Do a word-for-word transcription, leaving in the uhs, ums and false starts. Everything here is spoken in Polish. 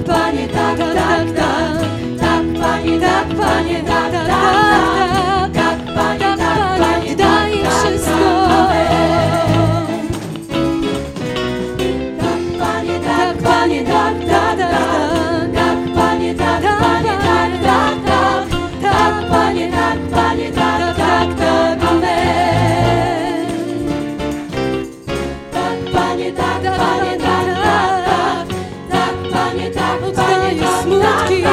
Panie, tak, tak, tak, tak, Panie, tak, Panie, tak, tak, tak, tak, Panie, tak, Panie, daję wszystko. Tak, Panie, tak, Panie, tak, tak, tak, tak, Panie, tak, Panie, tak, tak, tak, tak, Panie, tak, Panie, tak, tak, tak, amen. Tak, Panie, tak, Panie, tak, tak, tak, tak, Panie, tak, Panie, tak, tak, tak.